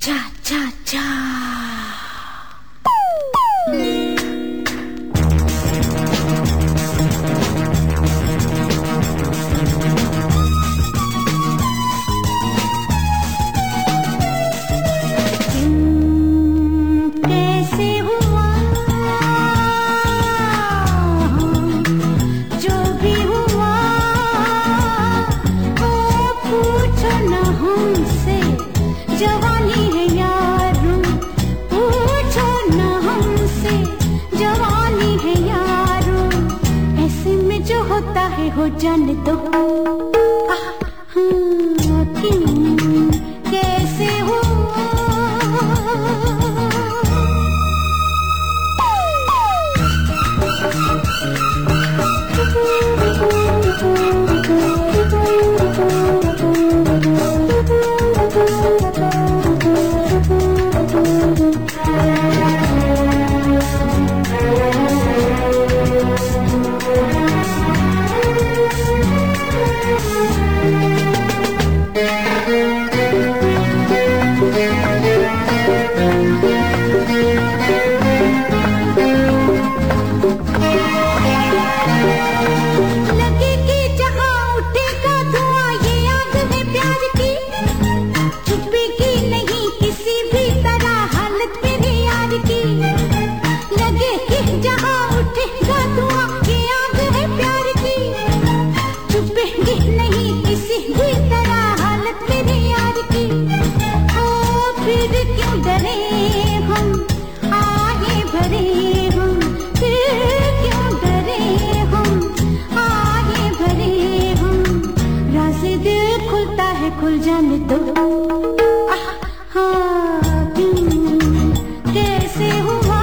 चा चा चा। जवानी है यारों, पूछो न हमसे। जवानी है यारों, ऐसे में जो होता है हो जाने दो। क्यों कैसे हुआ? खुल जाने दो। कैसे हुआ?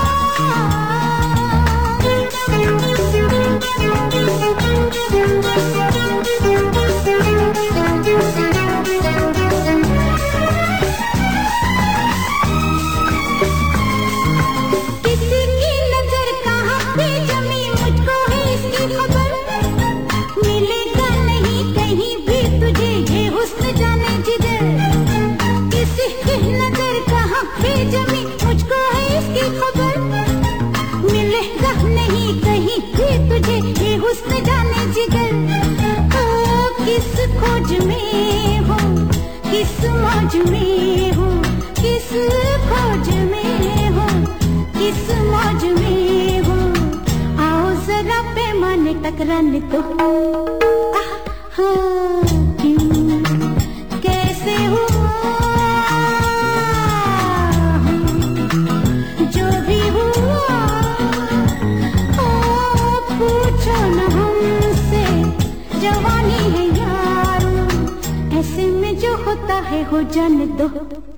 किसी की नजर कहाँ पे जमी, मुझको है इसकी खबर। मिलेगा नहीं कहीं भी तुझे ये हुस्न जाने जिधर। किसी की नजर कहाँ पे जमी, मुझको है इसकी खबर। मिलेगा नहीं कहीं भी तुझे ये हुस्न जाने जिधर। ओ किस खोज में हो, किस मौज में हो, किस खोज में हो, किस मौज में हो। आओ जरा पैमाने टकराने दो। कैसे हुआ? जो भी हुआ, ओ पूछो न हमसे। जवानी है यारों, ऐसे में जो होता है हो जाने दो।